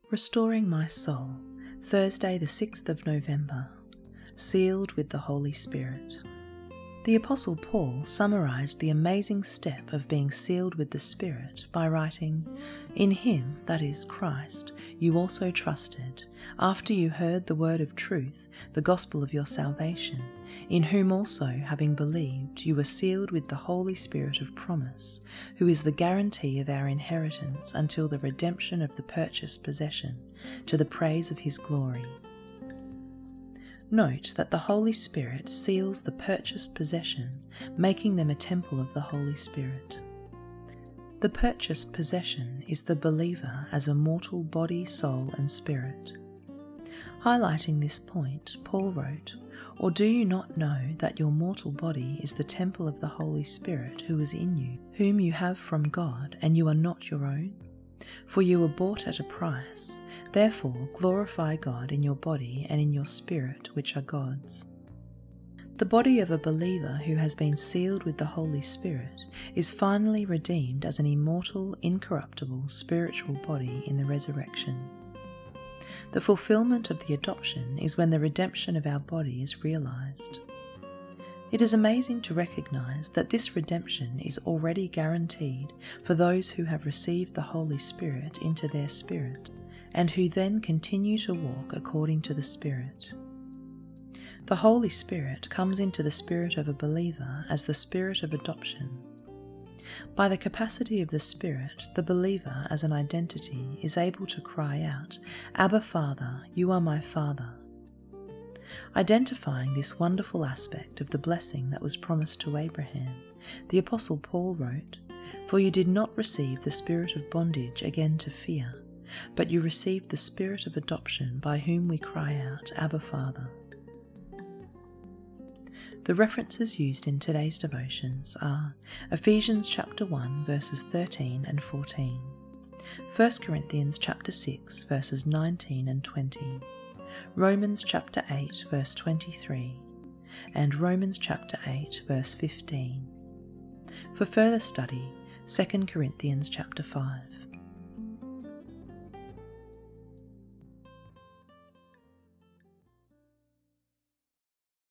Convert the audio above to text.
Restoring my soul, Thursday the 6th of November, sealed with the Holy Spirit. The Apostle Paul summarized the amazing step of being sealed with the Spirit by writing, "In him, that is Christ, you also trusted, after you heard the word of truth, the gospel of your salvation, in whom also, having believed, you were sealed with the Holy Spirit of promise, who is the guarantee of our inheritance until the redemption of the purchased possession, to the praise of his glory." Note that the Holy Spirit seals the purchased possession, making them a temple of the Holy Spirit. The purchased possession is the believer as a mortal body, soul, and spirit. Highlighting this point, Paul wrote, "Or do you not know that your mortal body is the temple of the Holy Spirit who is in you, whom you have from God, and you are not your own? For you were bought at a price. Therefore glorify God in your body and in your spirit, which are God's." The body of a believer who has been sealed with the Holy Spirit is finally redeemed as an immortal, incorruptible, spiritual body in the resurrection. The fulfillment of the adoption is when the redemption of our body is realized. It is amazing to recognize that this redemption is already guaranteed for those who have received the Holy Spirit into their spirit, and who then continue to walk according to the Spirit. The Holy Spirit comes into the spirit of a believer as the spirit of adoption. By the capacity of the Spirit, the believer as an identity is able to cry out, "Abba, Father, you are my Father." Identifying this wonderful aspect of the blessing that was promised to Abraham, the Apostle Paul wrote, "For you did not receive the spirit of bondage again to fear, but you received the spirit of adoption by whom we cry out, Abba, Father." The references used in today's devotions are Ephesians chapter 1 verses 13 and 14, 1 Corinthians chapter 6 verses 19 and 20, Romans chapter 8 verse 23, and Romans chapter 8 verse 15. For further study, 2 Corinthians chapter 5.